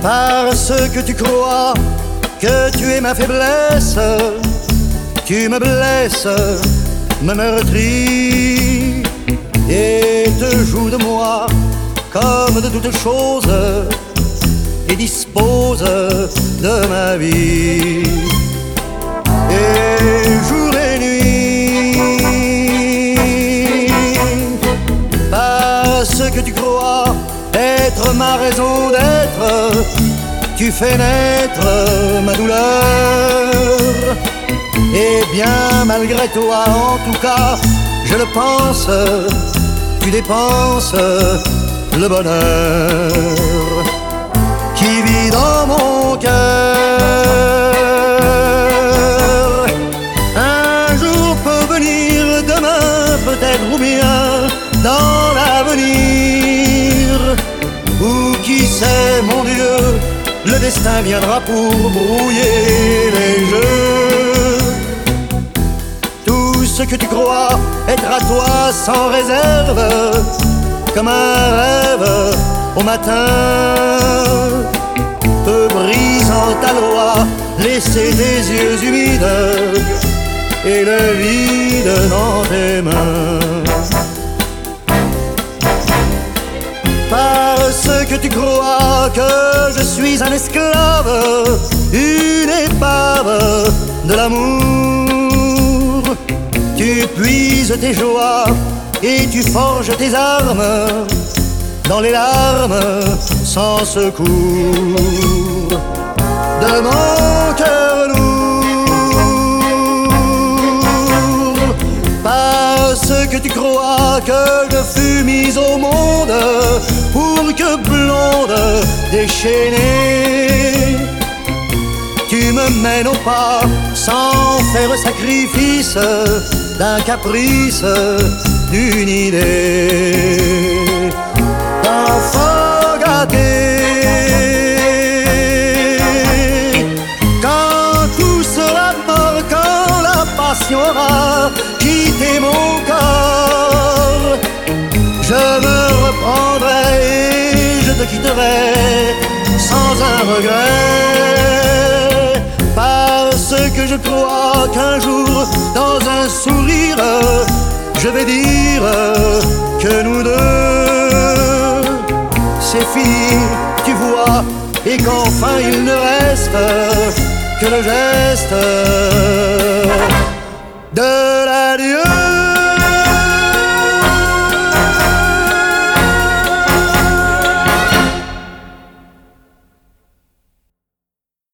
Parce que tu crois que tu es ma faiblesse, tu me blesses, me meurtris et te joues de moi comme de toutes choses et dispose de ma vie. Et jour et nuit, parce que tu crois être ma raison d'être, tu fais naître ma douleur. Et bien malgré toi, en tout cas, je le pense, tu dépenses le bonheur qui vit dans mon cœur. Un jour peut venir, demain peut-être, ou bien dans l'avenir, ou qui sait, mon Dieu, le destin viendra pour brouiller les jeux. Tout ce que tu crois être à toi sans réserve, comme un rêve au matin, peut brisant ta loi laisser tes yeux humides et le vide dans tes mains. Parce que tu crois que je suis un esclave, une épave de l'amour, tu puises tes joies et tu forges tes armes dans les larmes sans secours de mon cœur lourd. Parce que tu crois que je fus mise au monde pour que blonde déchaînée, tu me mènes au pas sans faire sacrifice d'un caprice, d'une idée d'enfant gâté. Quand tout sera mort, quand la passion aura quitté mon corps, je me reprendrai et je te quitterai sans un regret. Parce que je crois qu'un jour, dans un sourire, je vais dire que nous deux, c'est fini, tu vois, et qu'enfin il ne reste que le geste de la